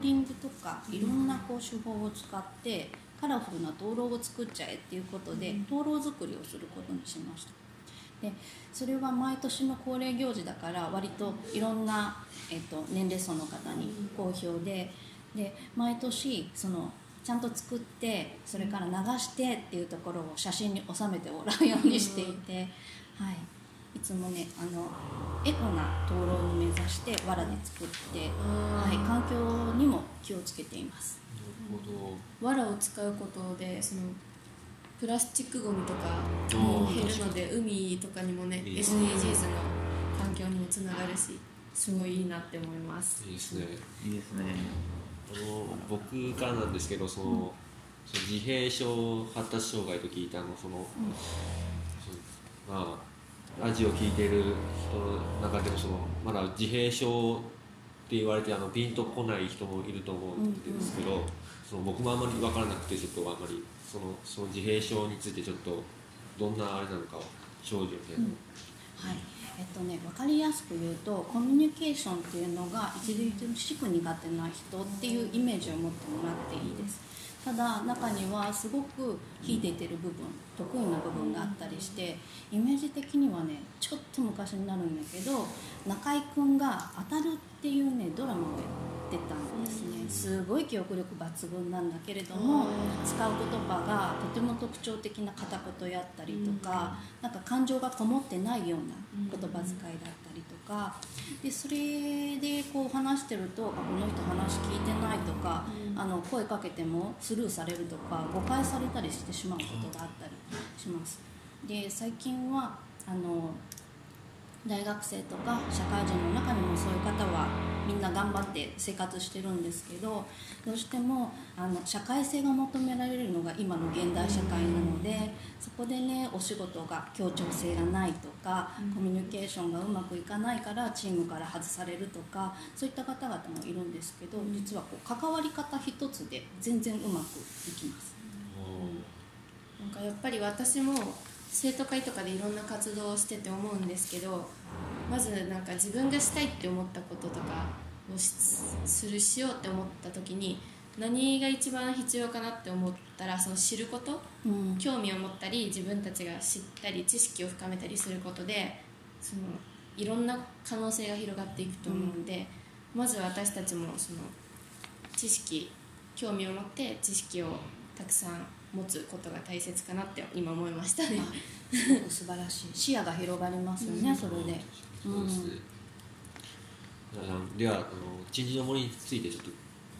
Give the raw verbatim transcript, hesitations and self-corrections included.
リングとかいろんなこう手法を使ってカラフルな灯籠を作っちゃえっていうことで灯籠作りをすることにしました。でそれは毎年の恒例行事だから割といろんな、えっと、年齢層の方に好評で、で毎年そのちゃんと作ってそれから流してっていうところを写真に収めてもらうようにしていて、はい、いつもねあのエコな灯籠を目指して藁で作って、はい、環境にも気をつけています。 なるほど。藁を使うことでそのプラスチックごみとかも減るので海とかにもね エスディージーズ の環境にもつながるしすごいいいなって思います。 いいですね。 いいですね。 あの僕からなんですけど、その、うん、その自閉症発達障害と聞いたのその、うん、そのまあラジオを聞いている人の中でもそのまだ自閉症って言われてあのピンとこない人もいると思うんですけど、うんうん、その僕もあんまり分からなくてちょっとあんまりそのその自閉症についてちょっとどんなあれなのかを症状で、うん、 はい。えっとね、分かりやすく言うとコミュニケーションっていうのが著しく苦手な人っていうイメージを持ってもらっていいです。ただ中にはすごく秀でてる部分得意な部分があったりしてイメージ的にはねちょっと昔になるんだけど中居君が当たるっていうねドラマをやってたんですね。すごい記憶力抜群なんだけれども使う言葉がとても特徴的な片言やったりとかなんか感情がこもってないような言葉遣いだったりとかでそれでこう話してるとあこの人話聞いてないとかあの声かけてもスルーされるとか誤解されたりしてしまうことがあったりします。で最近はあの大学生とか社会人の中にもそういう方はみんな頑張って生活してるんですけどどうしてもあの社会性が求められるのが今の現代社会なのでそこでねお仕事が協調性がないとかコミュニケーションがうまくいかないからチームから外されるとかそういった方々もいるんですけど実はこう関わり方一つで全然うまくいきます。 なんかやっぱり私も生徒会とかでいろんな活動をしてて思うんですけどまずなんか自分がしたいって思ったこととかをするしようって思った時に何が一番必要かなって思ったらその知ること、うん、興味を持ったり自分たちが知ったり知識を深めたりすることでそのいろんな可能性が広がっていくと思うので、うん、まず私たちもその知識興味を持って知識をたくさん持つことが大切かなって今思いましたね。 すごく素晴らしい視野が広がりますよね、うん、それで。 そうですね。うん、ではあの鎮守の森についてちょっと